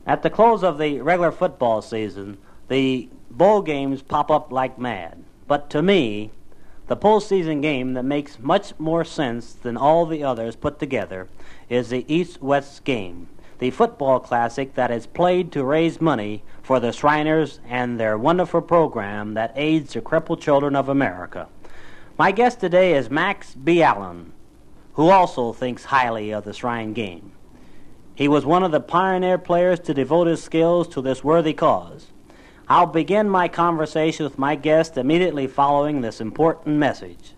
At the close of the regular football season, the bowl games pop up like mad. But to me, the postseason game that makes much more sense than all the others put together is the East-West game, the football classic that is played to raise money for the Shriners and their wonderful program that aids the crippled children of America. My guest today is Max B. Allen, who also thinks highly of the Shrine game. He was one of the pioneer players to devote his skills to this worthy cause. I'll begin my conversation with my guest immediately following this important message.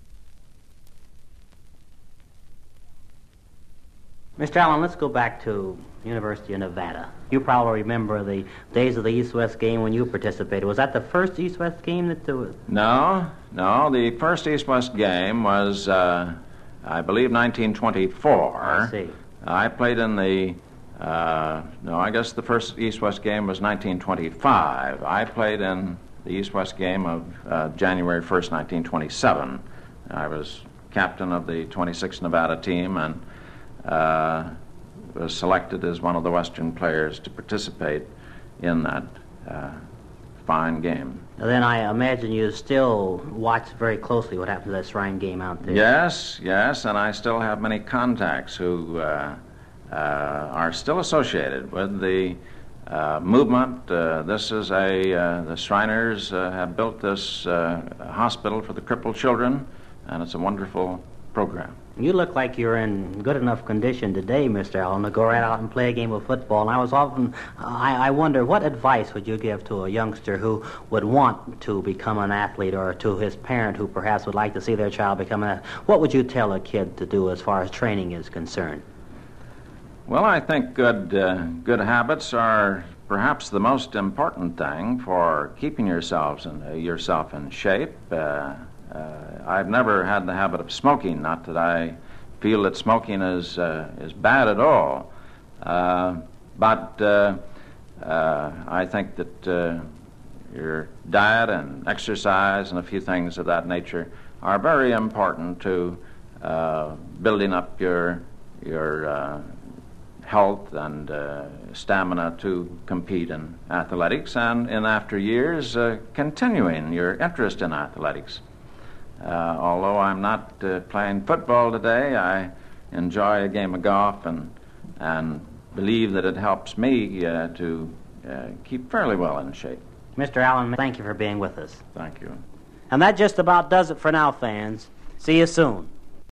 Mr. Allen, let's go back to University of Nevada. You probably remember the days of the East-West game when you participated. Was that the first East-West game that there was? No. The first East-West game was, I believe, 1924. I see. I played in the, I guess the first East-West game was 1925. I played in the East-West game of January 1st, 1927. I was captain of the 26th Nevada team and was selected as one of the Western players to participate in that fine game. Then I imagine you still watch very closely what happened to that Shrine game out there. Yes, and I still have many contacts who are still associated with the movement. The Shriners have built this hospital for the crippled children, and it's a wonderful program. You look like you're in good enough condition today, Mr. Allen, to go right out and play a game of football. And I wonder, what advice would you give to a youngster who would want to become an athlete, or to his parent who perhaps would like to see their child become an athlete? What would you tell a kid to do as far as training is concerned? Well, I think good habits are perhaps the most important thing for keeping yourself in shape. I've never had the habit of smoking, not that I feel that smoking is bad at all. But I think that your diet and exercise and a few things of that nature are very important to building up your health and stamina to compete in athletics, and in after years continuing your interest in athletics. Although I'm not playing football today, I enjoy a game of golf and believe that it helps me to keep fairly well in shape. Mr. Allen, thank you for being with us. Thank you. And that just about does it for now, fans. See you soon.